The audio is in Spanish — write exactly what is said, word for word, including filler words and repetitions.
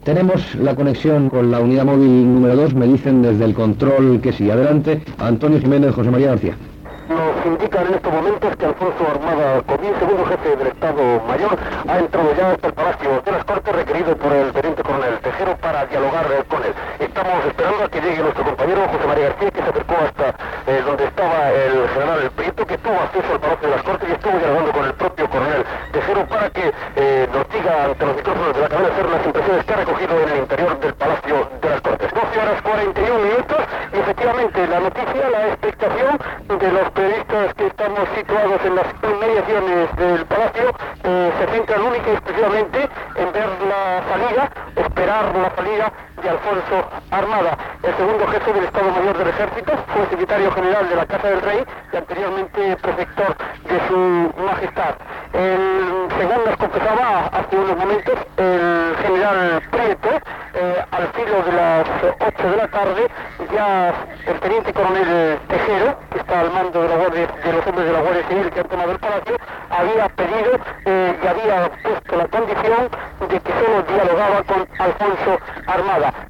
Tenemos la conexión con la unidad móvil número dos, me dicen desde el control que sí. Adelante, Antonio Jiménez, José María García. Nos indican en estos momentos que Alfonso Armada Comín, segundo jefe del Estado Mayor, ha entrado ya hasta el Palacio de las Cortes, requerido por el teniente coronel Tejero para dialogar eh, con él. Estamos esperando a que llegue nuestro compañero José María García, que se acercó hasta eh, donde estaba el general Prieto, que tuvo acceso al Palacio de las Cortes y estuvo dialogando con el propio coronel Tejero para que eh, nos diga ante los micrófonos de la cadena SER las impresiones que ha recogido en el interior del Palacio de las Cortes. doce horas cuarenta y un minutos y efectivamente la noticia, la expectación de los periodistas que estamos situados en las inmediaciones del Palacio eh, se centran única y exclusivamente en ver la salida, esperar la salida de Alfonso Armada, el segundo jefe del Estado Mayor del Ejército, fue secretario general de la Casa del Rey y anteriormente protector de su majestad. El, según nos confesaba hace unos momentos el general Prieto, eh, al filo de las ocho de la tarde, ya el teniente coronel Tejero, que está al mando de, la guardia, de los hombres de la Guardia Civil que han tomado el palacio, había pedido eh, y había puesto la condición de que solo dialogaba con Alfonso Armada.